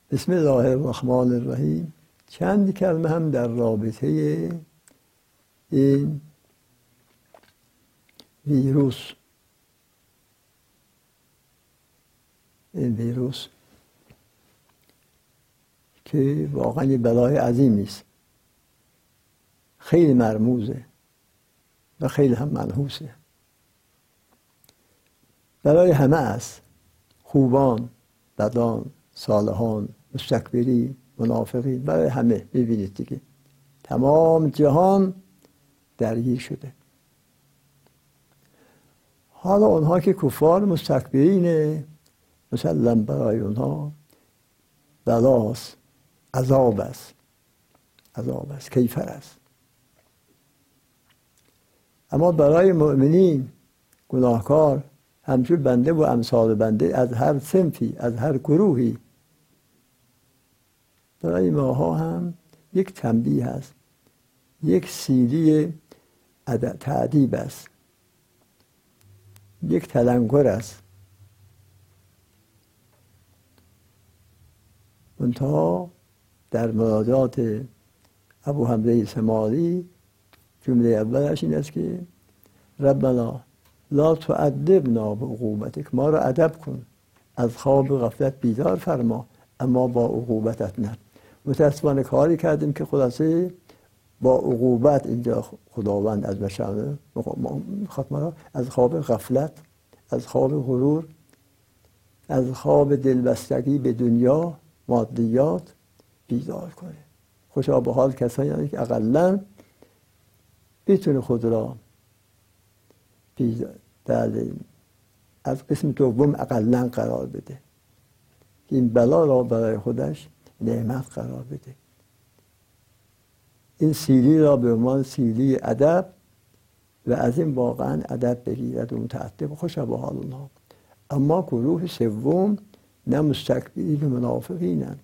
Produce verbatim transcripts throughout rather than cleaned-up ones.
بسم الله الرحمن الرحیم. چند کلمه هم در رابطه این ویروس این ویروس که واقعا یه بلای عظیمی است، خیلی مرموزه و خیلی هم منحوسه. برای همه است، خوبان، بدان، صالحان، مستکبرین، منافقین، برای همه. ببینید دیگه تمام جهان درگیر شده. حالا اونها که کفار مستکبرینه، مسلم برای اونها بلاست، عذاب است، عذاب است، کیفر است. اما برای مؤمنین گناهکار، همچون بنده و امثال بنده از هر صنفی، از هر گروهی، برای ماها هم یک تنبیه است، یک سیلی تعذیب است، یک تلنگر است. منتها در مناجات ابو حمزه سمالی جمله اولش این است که ربنا لا تعذبنا بعقوبتک، ما را ادب کن، از خواب غفلت بیدار فرما، اما با عقوبتت نه. متاسفانه کاری کردیم که خلاصه با عقوبت اینجا خداوند از بشر میخواد ما را از خواب غفلت، از خواب غرور، از خواب دلبستگی به دنیا مادیات بیدار کنه. خوشا به حال کسانی هستند که اقلاً بتونه خود را در از قسم دوم اقلاً قرار بده، این بلا را برای خودش نعمت قرار بده، این سیلی را به عنوان سیلی ادب و از این واقعا ادب بگیرد و متعدب. خوشا به حال اونها. اما گروه سوم نه مستکبرین و منافقینن،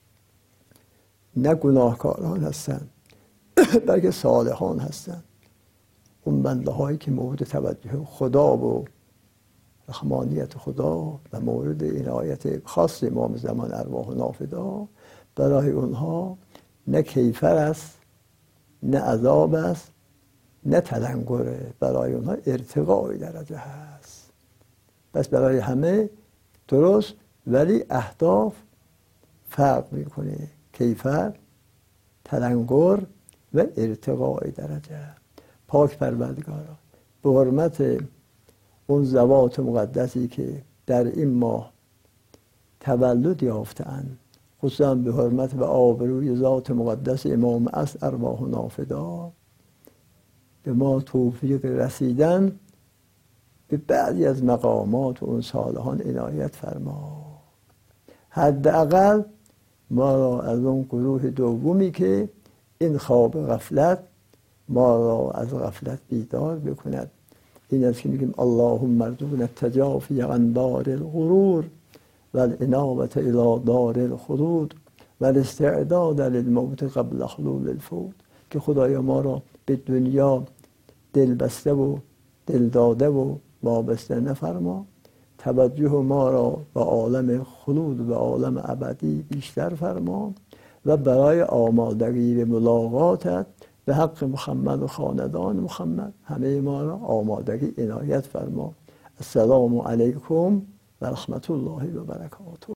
نه گناهکاران هستند، بلکه صالحان هستند. اون بنده هایی که مورد توجه خدا و رحمانیت خدا و مورد عنایت خاص امام زمان ارواح نافدا، برای اونها نه کیفر است، نه عذاب است، نه تلنگره، برای اونها ارتقای درجه هست. بس برای همه درست، ولی اهداف فرق میکنه. کیفر، تلنگر و ارتقای درجه. پاک پروردگارا، به حرمت اون ذوات مقدسی که در این ماه تولد یافته‌اند، خصوصا به حرمت و آبروی ذات مقدس امام عصر ارواح نافدا، به ما توفیق رسیدن به بعضی از مقامات و اون صالحان عنایت فرما. حداقل ما را از اون گروه دومی که این خواب غفلت ما را از غفلت بیدار بکند. این است که میگیم اللهم ارزقنا التجافی عن دار الغرور و الانابة الى دار الخلود و الاستعداد للموت قبل حلول الفوت، که خدایا ما را به دنیا دل بسته و دل داده و وابسته نفرما، توجه ما را به عالم خلود و عالم ابدی بیشتر فرما و برای آمادگی به ملاقاتت به حق محمد و خاندان محمد همه ما را آمادگی عنایت فرما. السلام علیکم و رحمت الله و برکاته.